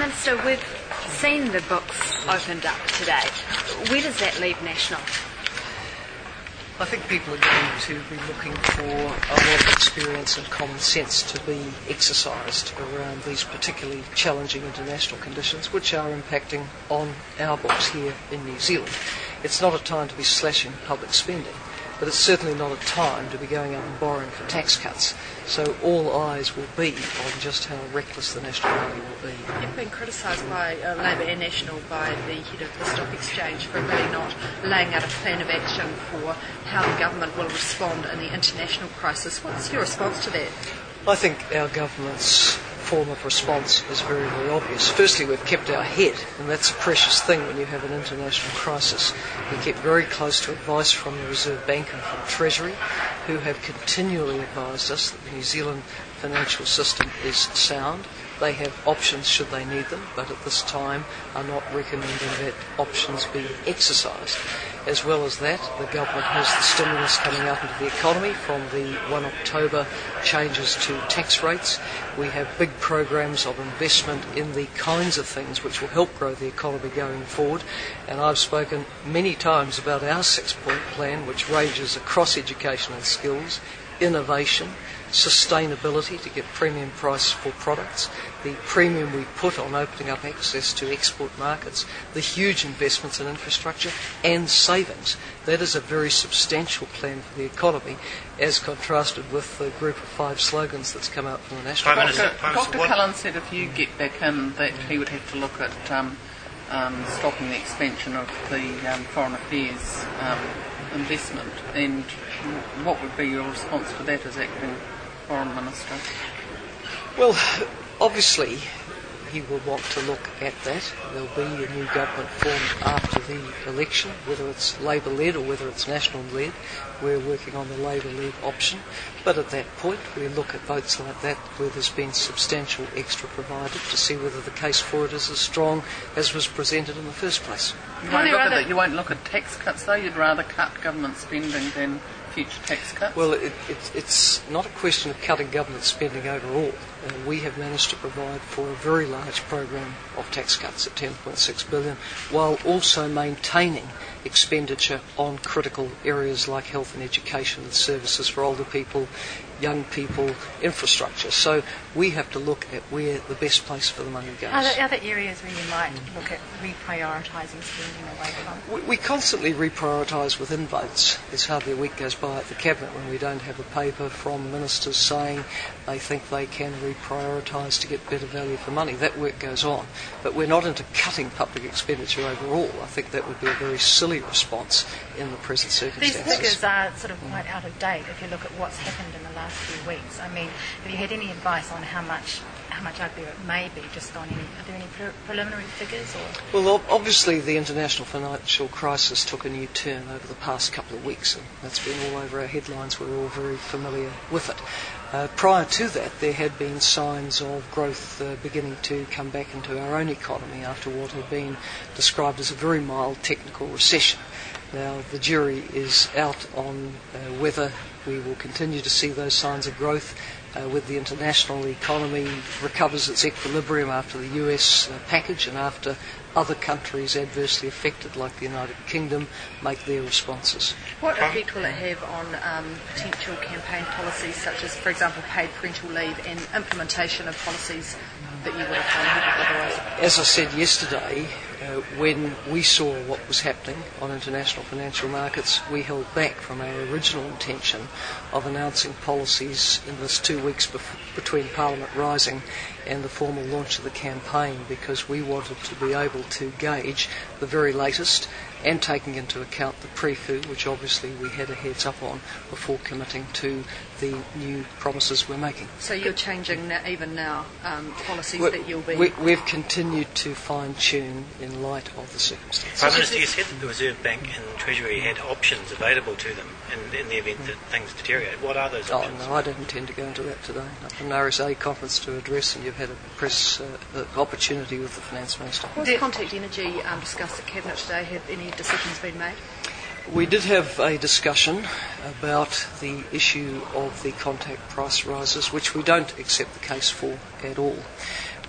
Minister, we've seen the books opened up today. Where does that leave National? I think people are going to be looking for a lot of experience and common sense to be exercised around these particularly challenging international conditions which are impacting on our books here in New Zealand. It's not a time to be slashing public spending, but it's certainly not a time to be going out and borrowing for tax cuts. So all eyes will be on just how reckless the National Party will be. You've been criticised by Labour and National by the head of the Stock Exchange for really not laying out a plan of action for how the government will respond in the international crisis. What's your response to that? I think our government's form of response is very, very obvious. Firstly, we've kept our head, and that's a precious thing when you have an international crisis. We kept very close to advice from the Reserve Bank and from Treasury, who have continually advised us that the New Zealand financial system is sound. They have options should they need them, but at this time are not recommending that options be exercised. As well as that, the government has the stimulus coming up into the economy from the 1 October changes to tax rates. We have big programs of investment in the kinds of things which will help grow the economy going forward. And I've spoken many times about our 6-point plan, which ranges across education and skills, innovation, sustainability to get premium price for products, the premium we put on opening up access to export markets, the huge investments in infrastructure and savings. That is a very substantial plan for the economy, as contrasted with the group of 5 slogans that's come out from the National Party. Dr. Cullen said if you get back in that he would have to look at stopping the expansion of the foreign affairs investment. And what would be your response to that as acting Foreign Minister? Well, obviously he will want to look at that. There'll be a new government formed after the election, whether it's Labour-led or whether it's National-led. We're working on the Labour-led option. But at that point, we look at votes like that where there's been substantial extra provided to see whether the case for it is as strong as was presented in the first place. You won't look at tax cuts, though? You'd rather cut government spending than future tax cuts? Well, it's not a question of cutting government spending overall. We have managed to provide for a very large program of tax cuts at $10.6 billion, while also maintaining expenditure on critical areas like health and education and services for older people, young people, infrastructure. So we have to look at where the best place for the money goes. Are there other areas where you might look at reprioritising spending away from? We constantly reprioritise within votes. There's hardly a week goes by at the Cabinet when we don't have a paper from ministers saying they think they can reprioritise to get better value for money. That work goes on. But we're not into cutting public expenditure overall. I think that would be a very silly response in the present circumstances. These figures are sort of quite out of date if you look at what's happened in the last few weeks. I mean, have you had any advice on how much uglier it may be, just on any, are there any preliminary figures? Or? Well, obviously the international financial crisis took a new turn over the past couple of weeks, and that's been all over our headlines. We're all very familiar with it. Prior to that, there had been signs of growth beginning to come back into our own economy after what had been described as a very mild technical recession. Now, the jury is out on whether we will continue to see those signs of growth with the international economy recovers its equilibrium after the US package and after other countries adversely affected, like the United Kingdom, make their responses. What effect will it have on potential campaign policies such as, for example, paid parental leave and implementation of policies that you would have otherwise? As I said yesterday, when we saw what was happening on international financial markets, we held back from our original intention of announcing policies in this 2 weeks between Parliament rising and the formal launch of the campaign, because we wanted to be able to gauge the very latest and taking into account the pre-fu, which obviously we had a heads up on before committing to the new promises we're making. So you're changing even now policies that you'll be... We've continued to fine-tune in light of the circumstances. Prime Minister, you said that the Reserve Bank and Treasury had options available to them in the event that things deteriorate. What are those options? Oh, no, I don't intend to go into that today. I've an RSA conference to address, and you've had a press opportunity with the Finance Minister. Was Contact Energy discussed at Cabinet today? Have any decisions been made? We did have a discussion about the issue of the contact price rises, which we don't accept the case for at all.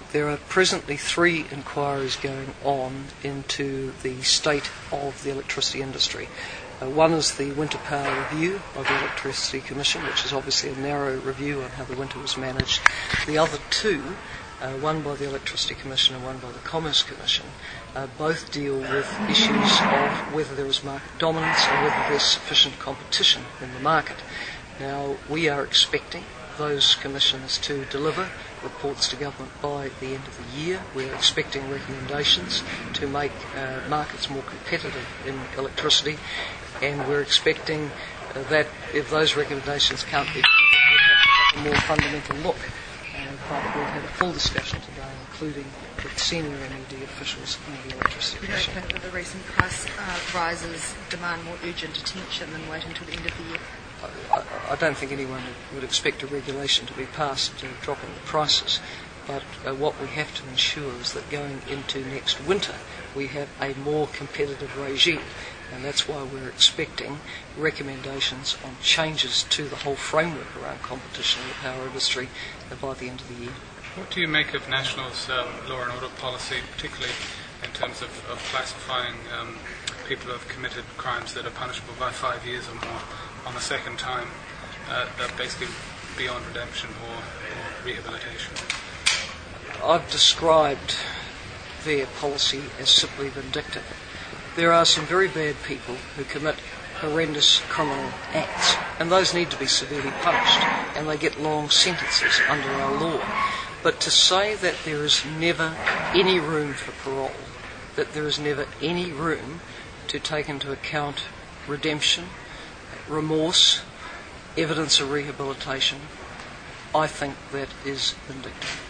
There are presently 3 inquiries going on into the state of the electricity industry. One is the Winter Power Review of the Electricity Commission, which is obviously a narrow review on how the winter was managed. The other 2, one by the Electricity Commission and one by the Commerce Commission, both deal with issues of whether there is market dominance and whether there's sufficient competition in the market. Now, we are expecting those commissioners to deliver reports to government by the end of the year. We're expecting recommendations to make markets more competitive in electricity, and we're expecting that if those recommendations can't be, we'll have to have a more fundamental look. But we'll have a full discussion today, including with senior MED officials in the Electricity You Commission. don't think that the recent price rises demand more urgent attention than wait until the end of the year? I don't think anyone would expect a regulation to be passed dropping the prices, but what we have to ensure is that going into next winter we have a more competitive regime, and that's why we're expecting recommendations on changes to the whole framework around competition in the power industry by the end of the year. What do you make of National's law and order policy, particularly in terms of classifying people who have committed crimes that are punishable by 5 years or more on the second time, that basically beyond redemption or rehabilitation? I've described their policy as simply vindictive. There are some very bad people who commit horrendous criminal acts, and those need to be severely punished, and they get long sentences under our law. But to say that there is never any room for parole, that there is never any room to take into account redemption, remorse, evidence of rehabilitation, I think that is vindictive.